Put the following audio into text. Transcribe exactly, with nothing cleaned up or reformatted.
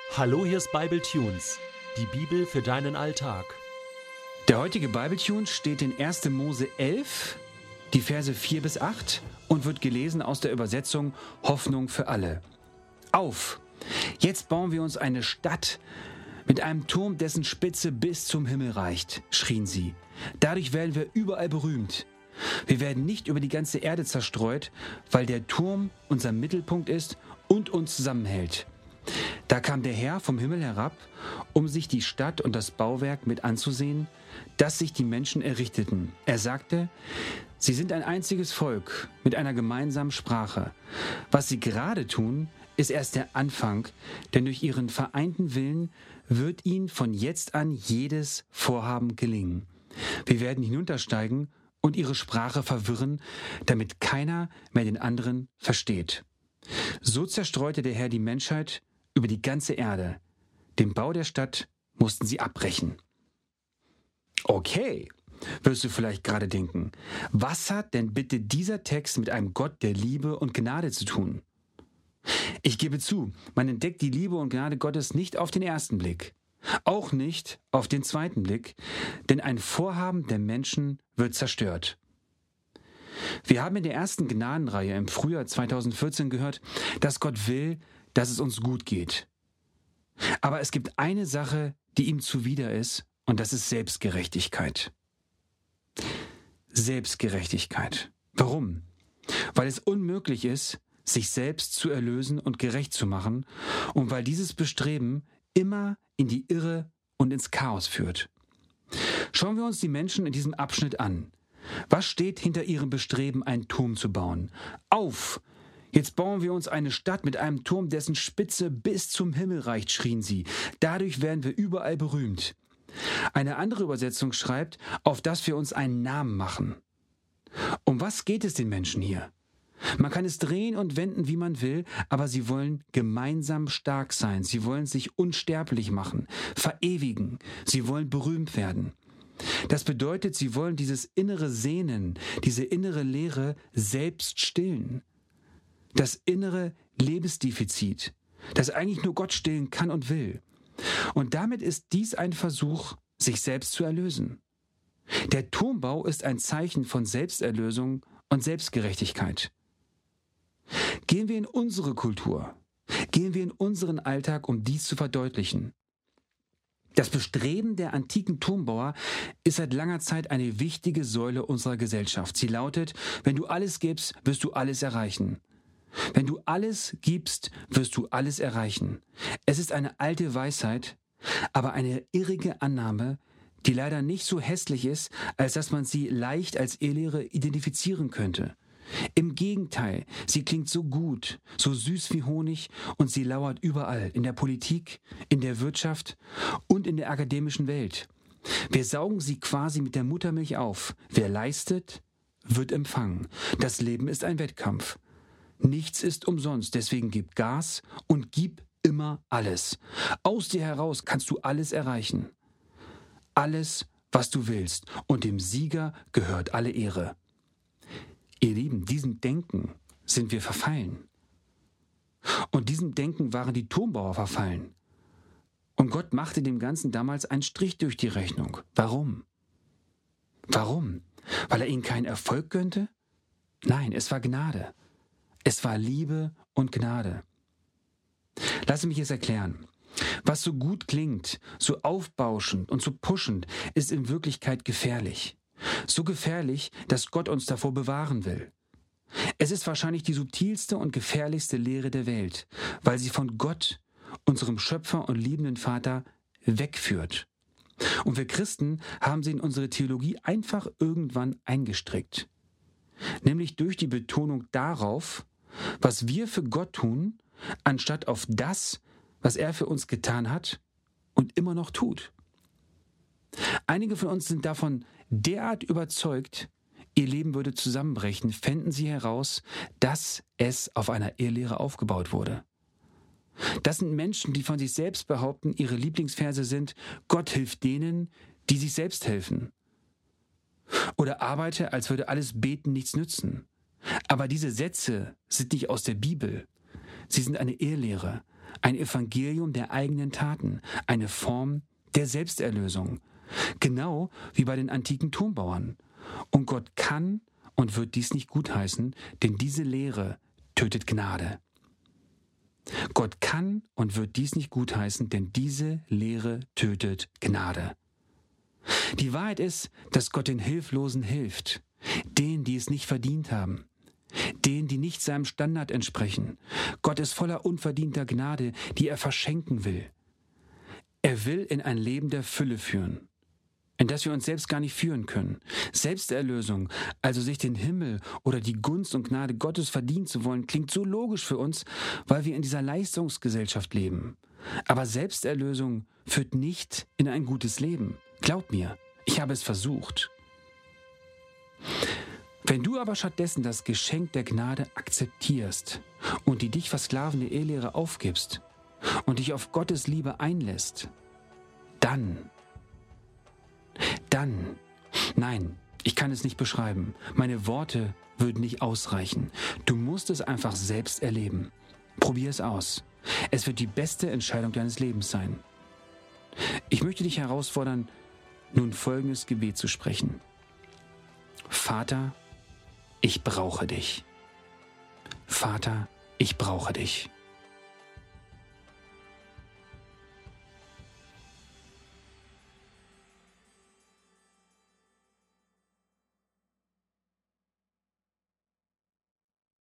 Hallo, hier ist Bible Tunes, die Bibel für deinen Alltag. Der heutige Bible-Tune steht in erster Mose elf, die Verse vier bis acht und wird gelesen aus der Übersetzung Hoffnung für alle. Auf! Jetzt bauen wir uns eine Stadt mit einem Turm, dessen Spitze bis zum Himmel reicht, schrien sie. Dadurch werden wir überall berühmt. Wir werden nicht über die ganze Erde zerstreut, weil der Turm unser Mittelpunkt ist und uns zusammenhält. Da kam der Herr vom Himmel herab, um sich die Stadt und das Bauwerk mit anzusehen, das sich die Menschen errichteten. Er sagte, sie sind ein einziges Volk mit einer gemeinsamen Sprache. Was sie gerade tun, ist erst der Anfang, denn durch ihren vereinten Willen wird ihnen von jetzt an jedes Vorhaben gelingen. Wir werden hinuntersteigen und ihre Sprache verwirren, damit keiner mehr den anderen versteht. So zerstreute der Herr die Menschheit über die ganze Erde. Den Bau der Stadt mussten sie abbrechen. Okay, wirst du vielleicht gerade denken, was hat denn bitte dieser Text mit einem Gott der Liebe und Gnade zu tun? Ich gebe zu, man entdeckt die Liebe und Gnade Gottes nicht auf den ersten Blick, auch nicht auf den zweiten Blick, denn ein Vorhaben der Menschen wird zerstört. Wir haben in der ersten Gnadenreihe im Frühjahr zweitausendvierzehn gehört, dass Gott will, dass es uns gut geht. Aber es gibt eine Sache, die ihm zuwider ist, und das ist Selbstgerechtigkeit. Selbstgerechtigkeit. Warum? Weil es unmöglich ist, sich selbst zu erlösen und gerecht zu machen, und weil dieses Bestreben immer in die Irre und ins Chaos führt. Schauen wir uns die Menschen in diesem Abschnitt an. Was steht hinter ihrem Bestreben, einen Turm zu bauen? Auf! Jetzt bauen wir uns eine Stadt mit einem Turm, dessen Spitze bis zum Himmel reicht, schrien sie. Dadurch werden wir überall berühmt. Eine andere Übersetzung schreibt, auf dass wir uns einen Namen machen. Um was geht es den Menschen hier? Man kann es drehen und wenden, wie man will, aber sie wollen gemeinsam stark sein. Sie wollen sich unsterblich machen, verewigen. Sie wollen berühmt werden. Das bedeutet, sie wollen dieses innere Sehnen, diese innere Leere selbst stillen. Das innere Lebensdefizit, das eigentlich nur Gott stillen kann und will. Und damit ist dies ein Versuch, sich selbst zu erlösen. Der Turmbau ist ein Zeichen von Selbsterlösung und Selbstgerechtigkeit. Gehen wir in unsere Kultur, gehen wir in unseren Alltag, um dies zu verdeutlichen. Das Bestreben der antiken Turmbauer ist seit langer Zeit eine wichtige Säule unserer Gesellschaft. Sie lautet, wenn du alles gibst, wirst du alles erreichen. Wenn du alles gibst, wirst du alles erreichen. Es ist eine alte Weisheit, aber eine irrige Annahme, die leider nicht so hässlich ist, als dass man sie leicht als Irrlehre identifizieren könnte. Im Gegenteil, sie klingt so gut, so süß wie Honig und sie lauert überall, in der Politik, in der Wirtschaft und in der akademischen Welt. Wir saugen sie quasi mit der Muttermilch auf. Wer leistet, wird empfangen. Das Leben ist ein Wettkampf. Nichts ist umsonst, deswegen gib Gas und gib immer alles. Aus dir heraus kannst du alles erreichen. Alles, was du willst, und dem Sieger gehört alle Ehre. Ihr Lieben, diesem Denken sind wir verfallen. Und diesem Denken waren die Turmbauer verfallen. Und Gott machte dem Ganzen damals einen Strich durch die Rechnung. Warum? Warum? Weil er ihnen keinen Erfolg gönnte? Nein, es war Gnade. Es war Liebe und Gnade. Lass mich es erklären. Was so gut klingt, so aufbauschend und so pushend, ist in Wirklichkeit gefährlich. So gefährlich, dass Gott uns davor bewahren will. Es ist wahrscheinlich die subtilste und gefährlichste Lehre der Welt, weil sie von Gott, unserem Schöpfer und liebenden Vater, wegführt. Und wir Christen haben sie in unsere Theologie einfach irgendwann eingestrickt. Nämlich durch die Betonung darauf, was wir für Gott tun, anstatt auf das, was er für uns getan hat und immer noch tut. Einige von uns sind davon derart überzeugt, ihr Leben würde zusammenbrechen, fänden sie heraus, dass es auf einer Irrlehre aufgebaut wurde. Das sind Menschen, die von sich selbst behaupten, ihre Lieblingsverse sind, Gott hilft denen, die sich selbst helfen. Oder arbeite, als würde alles Beten nichts nützen. Aber diese Sätze sind nicht aus der Bibel. Sie sind eine Irrlehre, ein Evangelium der eigenen Taten, eine Form der Selbsterlösung, genau wie bei den antiken Turmbauern. Und Gott kann und wird dies nicht gutheißen, denn diese Lehre tötet Gnade. Gott kann und wird dies nicht gutheißen, denn diese Lehre tötet Gnade. Die Wahrheit ist, dass Gott den Hilflosen hilft, denen, die es nicht verdient haben, denen, die nicht seinem Standard entsprechen. Gott ist voller unverdienter Gnade, die er verschenken will. Er will in ein Leben der Fülle führen, in das wir uns selbst gar nicht führen können. Selbsterlösung, also sich den Himmel oder die Gunst und Gnade Gottes verdienen zu wollen, klingt so logisch für uns, weil wir in dieser Leistungsgesellschaft leben. Aber Selbsterlösung führt nicht in ein gutes Leben. Glaub mir, ich habe es versucht. Wenn du aber stattdessen das Geschenk der Gnade akzeptierst und die dich versklavende Ehelehre aufgibst und dich auf Gottes Liebe einlässt, dann, dann, nein, ich kann es nicht beschreiben. Meine Worte würden nicht ausreichen. Du musst es einfach selbst erleben. Probier es aus. Es wird die beste Entscheidung deines Lebens sein. Ich möchte dich herausfordern, nun folgendes Gebet zu sprechen. Vater, ich brauche dich. Vater, ich brauche dich.